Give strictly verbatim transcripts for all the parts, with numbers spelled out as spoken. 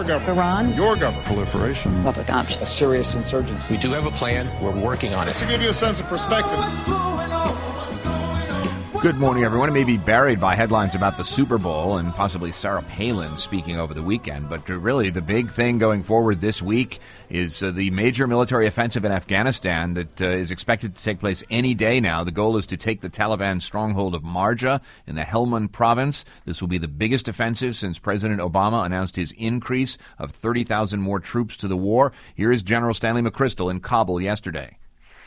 government. Iran. Your government. Proliferation. Public option. A serious insurgency. We do have a plan. We're working on it. Just to give you a sense of perspective. Good morning, everyone. It may be buried by headlines about the Super Bowl and possibly Sarah Palin speaking over the weekend, but really the big thing going forward this week is uh, the major military offensive in Afghanistan that uh, is expected to take place any day now. The goal is to take the Taliban stronghold of Marja in the Helmand province. This will be the biggest offensive since President Obama announced his increase of thirty thousand more troops to the war. Here is General Stanley McChrystal in Kabul yesterday.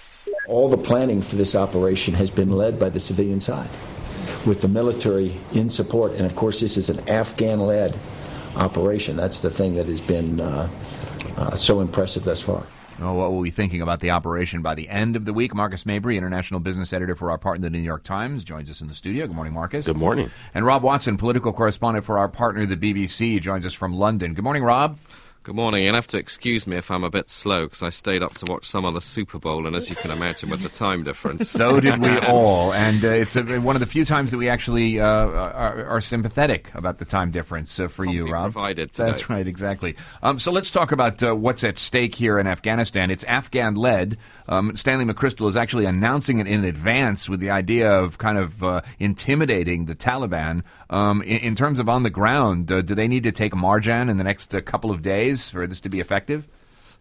All the planning for this operation has been led by the civilian side, with the military in support. And, of course, this is an Afghan-led operation. That's the thing that has been uh, uh, so impressive thus far. Oh, what will we be thinking about the operation by the end of the week? Marcus Mabry, international business editor for our partner, the New York Times, joins us in the studio. Good morning, Marcus. Good morning. And Rob Watson, political correspondent for our partner, the B B C, joins us from London. Good morning, Rob. Good morning. You'll have to excuse me if I'm a bit slow because I stayed up to watch some of the Super Bowl, and as you can imagine, with the time difference. So did we all, and uh, it's a, one of the few times that we actually uh, are, are sympathetic about the time difference uh, for Coffee you, Rob. Provided today. That's right, exactly. Um, so let's talk about uh, what's at stake here in Afghanistan. It's Afghan-led. Um, Stanley McChrystal is actually announcing it in advance with the idea of kind of uh, intimidating the Taliban. Um, in, in terms of on the ground, uh, do they need to take Marjan in the next uh, couple of days for this to be effective?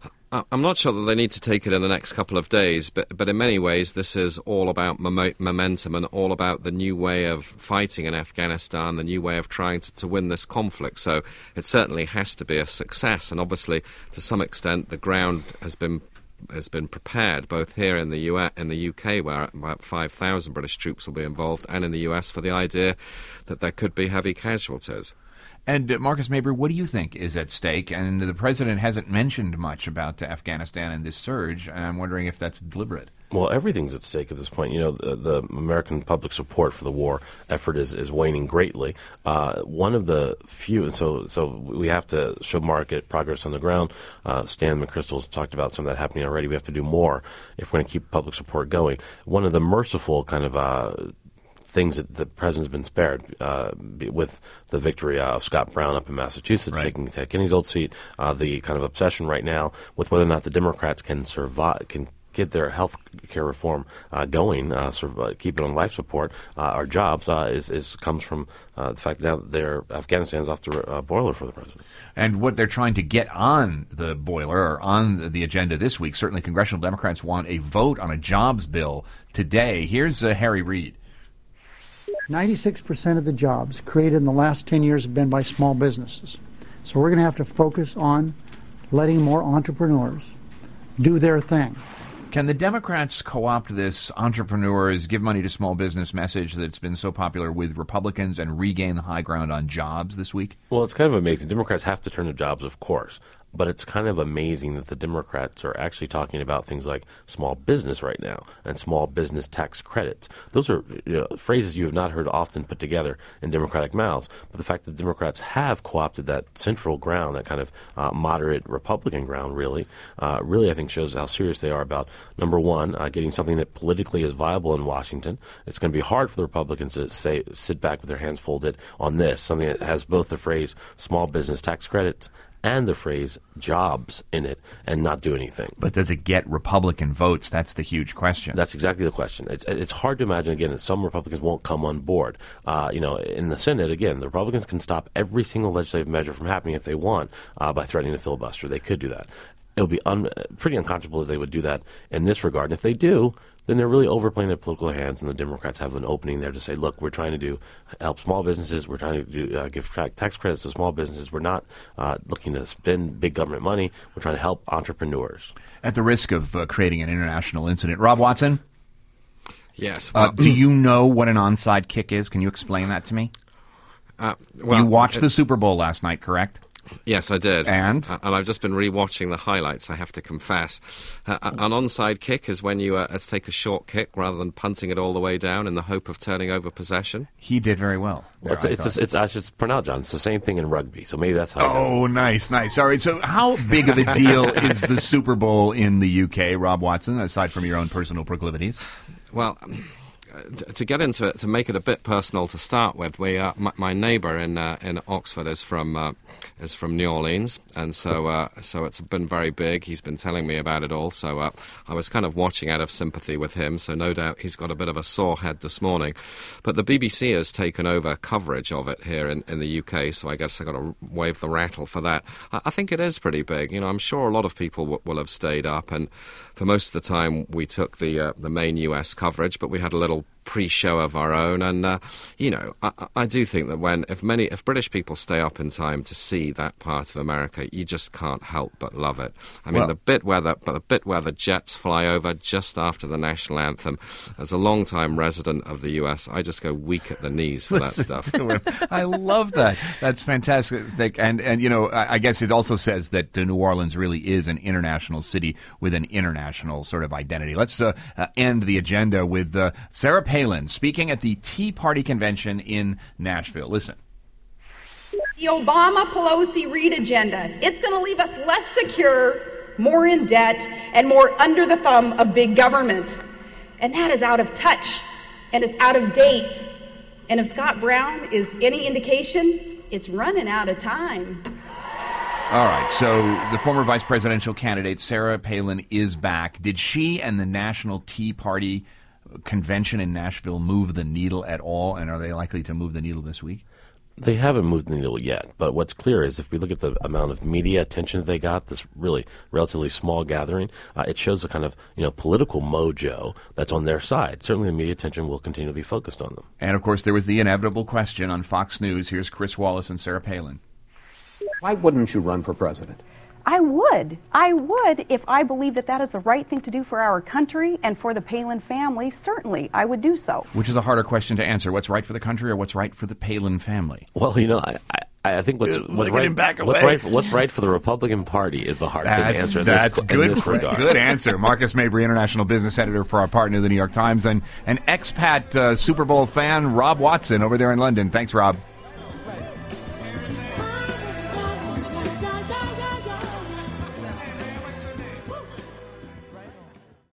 I'm not sure that they need to take it in the next couple of days, but but in many ways this is all about mom- momentum and all about the new way of fighting in Afghanistan, the new way of trying to, to win this conflict. So it certainly has to be a success, and obviously to some extent the ground has been has been prepared, both here in the U S, in the U K, where about five thousand British troops will be involved, and in the U S for the idea that there could be heavy casualties. And uh, Marcus Mabry, what do you think is at stake? And the president hasn't mentioned much about uh, Afghanistan and this surge, and I'm wondering if that's deliberate. Well, everything's at stake at this point. You know, the, the American public support for the war effort is, is waning greatly. Uh, one of the few, and so so we have to show market progress on the ground. Uh, Stan McChrystal's talked about some of that happening already. We have to do more if we're going to keep public support going. One of the merciful kind of uh, things that the president's been spared uh, with the victory uh, of Scott Brown up in Massachusetts, right. taking Kenny's old seat, uh, the kind of obsession right now with whether or not the Democrats can survive, can get their health care reform uh, going, uh, survive, keep it on life support, uh, our jobs, uh, is, is comes from uh, the fact that now they're, Afghanistan's off the uh, boiler for the president. And what they're trying to get on the boiler or on the agenda this week, certainly congressional Democrats want a vote on a jobs bill today. Here's uh, Harry Reid. ninety-six percent of the jobs created in the last ten years have been by small businesses. So we're going to have to focus on letting more entrepreneurs do their thing. Can the Democrats co-opt this entrepreneurs, give money to small business message that's been so popular with Republicans and regain the high ground on jobs this week? Well, it's kind of amazing. Democrats have to turn to jobs, of course. But it's kind of amazing that the Democrats are actually talking about things like small business right now and small business tax credits. Those are you know, phrases you have not heard often put together in Democratic mouths. But the fact that Democrats have co-opted that central ground, that kind of uh, moderate Republican ground, really, uh, really I think shows how serious they are about, number one, uh, getting something that politically is viable in Washington. It's going to be hard for the Republicans to say, sit back with their hands folded on this, something that has both the phrase small business tax credits and the phrase jobs in it and not do anything. But does it get Republican votes? That's the huge question. That's exactly the question. It's it's hard to imagine, again, that some Republicans won't come on board. Uh, you know, in the Senate, again, the Republicans can stop every single legislative measure from happening if they want uh, by threatening to filibuster. They could do that. It would be un- pretty unconscionable if they would do that in this regard. And if they do, then they're really overplaying their political hands, and the Democrats have an opening there to say, look, we're trying to do help small businesses. We're trying to do, uh, give tra- tax credits to small businesses. We're not uh, looking to spend big government money. We're trying to help entrepreneurs. At the risk of uh, creating an international incident, Rob Watson? Yes. Well, uh, do you know what an onside kick is? Can you explain that to me? Uh, well, you watched it, the Super Bowl last night, correct? Yes, I did. And? Uh, and I've just been re-watching the highlights, I have to confess. Uh, an onside kick is when you uh, let's take a short kick rather than punting it all the way down in the hope of turning over possession. He did very well. well it's, it's, it's, it's, I should point out, John, it's the same thing in rugby, so maybe that's how it Oh, nice, nice. All right, so how big of a deal is the Super Bowl in the U K, Rob Watson, aside from your own personal proclivities? Well... to get into it, to make it a bit personal to start with, we uh, my, my neighbour in uh, in Oxford is from uh, is from New Orleans, and so uh, so it's been very big. He's been telling me about it all, so uh, I was kind of watching out of sympathy with him. So no doubt he's got a bit of a sore head this morning. But the B B C has taken over coverage of it here in, in the U K, so I guess I got to wave the rattle for that. I, I think it is pretty big. You know, I'm sure a lot of people w- will have stayed up, and for most of the time we took the uh, the main U S coverage, but we had a little pre-show of our own, and uh, you know, I, I do think that when if many if British people stay up in time to see that part of America, you just can't help but love it. I mean, well, the bit where the the bit where the jets fly over just after the national anthem. As a long-time resident of the U S, I just go weak at the knees for that stuff. I love that. That's fantastic, and and you know, I, I guess it also says that uh, New Orleans really is an international city with an international sort of identity. Let's uh, uh, end the agenda with uh, Sarah Palin speaking at the Tea Party convention in Nashville. Listen. The Obama-Pelosi-Reid agenda, it's going to leave us less secure, more in debt, and more under the thumb of big government. And that is out of touch, and it's out of date. And if Scott Brown is any indication, it's running out of time. All right, so the former vice presidential candidate, Sarah Palin, is back. Did she and the National Tea Party convention in Nashville move the needle at all, and are they likely to move the needle this week? They haven't moved the needle yet, but what's clear is if we look at the amount of media attention they got, this really relatively small gathering, uh, it shows a kind of, you know, political mojo that's on their side. Certainly the media attention will continue to be focused on them. And, of course, there was the inevitable question on Fox News. Here's Chris Wallace and Sarah Palin. Why wouldn't you run for president? I would. I would if I believe that that is the right thing to do for our country and for the Palin family. Certainly, I would do so. Which is a harder question to answer. What's right for the country or what's right for the Palin family? Well, you know, I, I, I think what's, what's, right, what's, right, what's right for the Republican Party is the hard that's, thing to answer in that's this, good, in this regard. Good answer. Marcus Mabry, international business editor for our partner, the New York Times, and an expat uh, Super Bowl fan, Rob Watson, over there in London. Thanks, Rob.